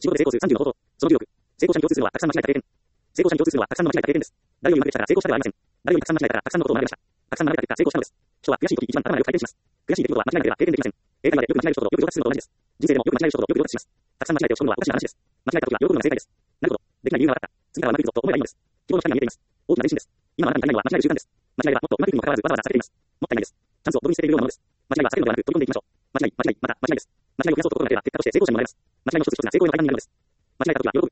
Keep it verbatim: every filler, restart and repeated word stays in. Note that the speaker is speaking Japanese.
仕事で成功するさんじゅうの方法。そのじゅうろく。成功者に共通するのはたくさん間違えた経験。成功者に共通するのはたくさんの間違えた経験です。誰よりうまくできたから成功したではありません。誰よりたくさん間違えたからたくさんのことを学びました。たくさん学べた結果成功したのです。人は悔しい時一番頭がよく回転します。悔しい出来事は間違いなければ経験できません。英会話でよく間違える人とよく上達するのと同じです。人生でもよく間違える人とよく上達します。たくさん間違えて落ち込むのはおかしな話です。間違えた時は喜ぶのが正解です。なるほど。できない理由が分かった。次からはうまくいくぞと思えばいいのです。希望の光が見えています。大きな自信です。今あなたに足りないのは間違える習慣です。間違いはもっとうまくいくにもかかわらずわざわざ避けています。もったいないです。チャンスをドブに捨てているようなものです。間違いは避けるのではなく飛び込んでいきましょう。間違い、間違い、また間違いです。間違いを増やそうと心がければ結果として成功者になれます。間違いの一つ一つが成功への階段になるのです。間違えた時は喜ぶ。